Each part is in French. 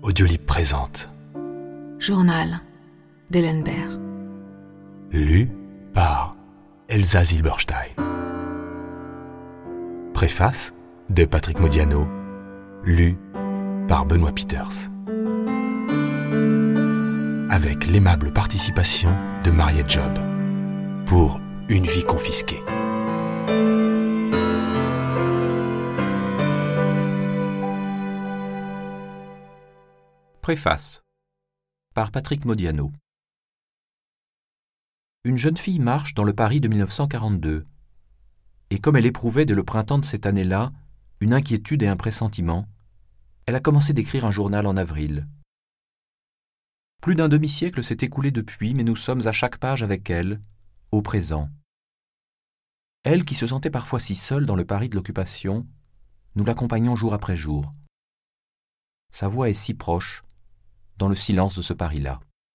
Audiolib présente Journal d'Hélène Baird. Lu par Elsa Zilberstein. Préface de Patrick Modiano. Lu par Benoît Peters. Avec l'aimable participation de Mariette Job. Pour Une vie confisquée. Préface par Patrick Modiano. Une jeune fille marche dans le Paris de 1942, et comme elle éprouvait dès le printemps de cette année-là une inquiétude et un pressentiment, elle a commencé d'écrire un journal en avril. Plus d'un demi-siècle s'est écoulé depuis, mais nous sommes à chaque page avec elle, au présent. Elle qui se sentait parfois si seule dans le Paris de l'occupation, nous l'accompagnons jour après jour. Sa voix est si proche, dans le silence de ce Paris-là.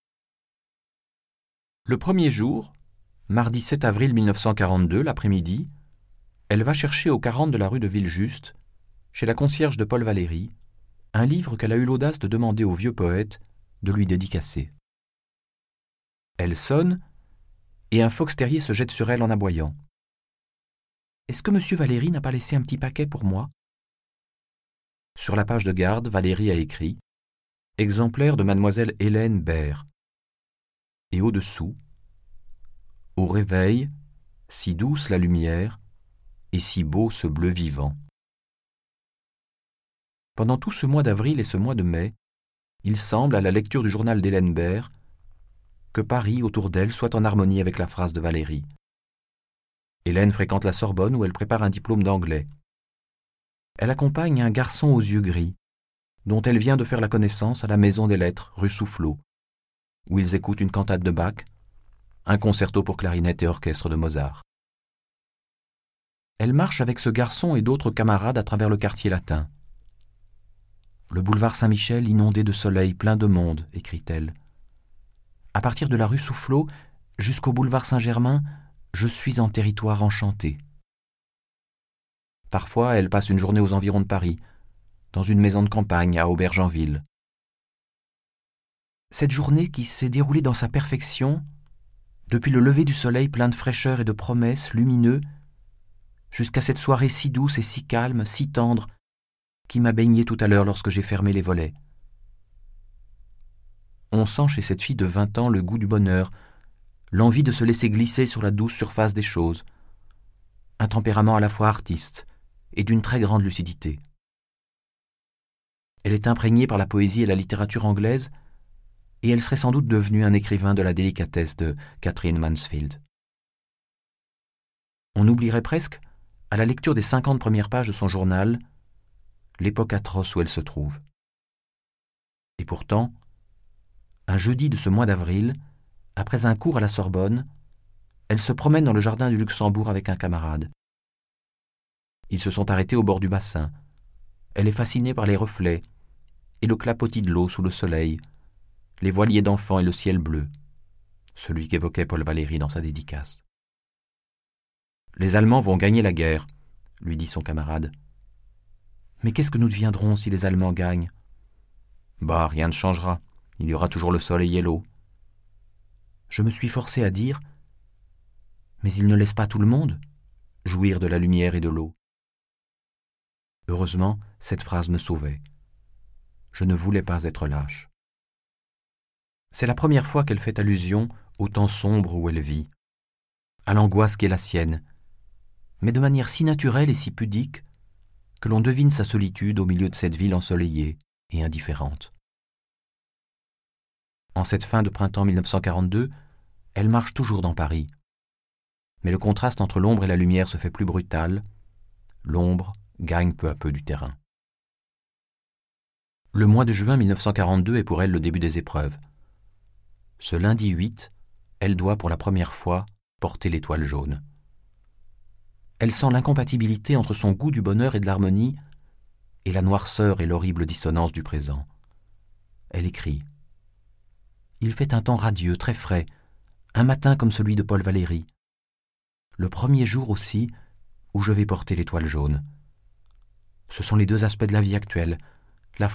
Le premier jour, mardi 7 avril 1942, l'après-midi, elle va chercher au 40 de la rue de Villejuste, chez la concierge de Paul Valéry, un livre qu'elle a eu l'audace de demander au vieux poète de lui dédicacer. Elle sonne, et un fox terrier se jette sur elle en aboyant. « Est-ce que monsieur Valéry n'a pas laissé un petit paquet pour moi ?» Sur la page de garde, Valéry a écrit « Exemplaire de mademoiselle Hélène Baird » et au-dessous « Au réveil, si douce la lumière et si beau ce bleu vivant. » Pendant tout ce mois d'avril et ce mois de mai, il semble, à la lecture du journal d'Hélène Baird, que Paris autour d'elle soit en harmonie avec la phrase de Valéry. Hélène fréquente la Sorbonne où elle prépare un diplôme d'anglais. Elle accompagne un garçon aux yeux gris, dont elle vient de faire la connaissance à la Maison des Lettres, rue Soufflot, où ils écoutent une cantate de Bach, un concerto pour clarinette et orchestre de Mozart. Elle marche avec ce garçon et d'autres camarades à travers le quartier latin. « Le boulevard Saint-Michel inondé de soleil, plein de monde », écrit-elle. « À partir de la rue Soufflot jusqu'au boulevard Saint-Germain, je suis en territoire enchanté. » Parfois, elle passe une journée aux environs de Paris, dans une maison de campagne à Aubergenville. Cette journée qui s'est déroulée dans sa perfection, depuis le lever du soleil plein de fraîcheur et de promesses, lumineux, jusqu'à cette soirée si douce et si calme, si tendre, qui m'a baigné tout à l'heure lorsque j'ai fermé les volets. On sent chez cette fille de 20 ans le goût du bonheur, l'envie de se laisser glisser sur la douce surface des choses, un tempérament à la fois artiste et d'une très grande lucidité. Elle est imprégnée par la poésie et la littérature anglaise, et elle serait sans doute devenue un écrivain de la délicatesse de Catherine Mansfield. On oublierait presque, à la lecture des 50 premières pages de son journal, l'époque atroce où elle se trouve. Et pourtant, un jeudi de ce mois d'avril, après un cours à la Sorbonne, elle se promène dans le jardin du Luxembourg avec un camarade. Ils se sont arrêtés au bord du bassin. Elle est fascinée par les reflets et le clapotis de l'eau sous le soleil, les voiliers d'enfants et le ciel bleu, celui qu'évoquait Paul Valéry dans sa dédicace. « Les Allemands vont gagner la guerre », lui dit son camarade. « Mais qu'est-ce que nous deviendrons si les Allemands gagnent ?»« Bah, rien ne changera. Il y aura toujours le soleil et l'eau. » Je me suis forcé à dire « Mais ils ne laissent pas tout le monde jouir de la lumière et de l'eau. » Heureusement, cette phrase me sauvait. Je ne voulais pas être lâche. C'est la première fois qu'elle fait allusion au temps sombre où elle vit, à l'angoisse qui est la sienne, mais de manière si naturelle et si pudique que l'on devine sa solitude au milieu de cette ville ensoleillée et indifférente. En cette fin de printemps 1942, elle marche toujours dans Paris. Mais le contraste entre l'ombre et la lumière se fait plus brutal. L'ombre gagne peu à peu du terrain. Le mois de juin 1942 est pour elle le début des épreuves. Ce lundi 8, elle doit pour la première fois porter l'étoile jaune. Elle sent l'incompatibilité entre son goût du bonheur et de l'harmonie et la noirceur et l'horrible dissonance du présent. Elle écrit « Il fait un temps radieux, très frais, un matin comme celui de Paul Valéry. Le premier jour aussi où je vais porter l'étoile jaune. Ce sont les deux aspects de la vie actuelle,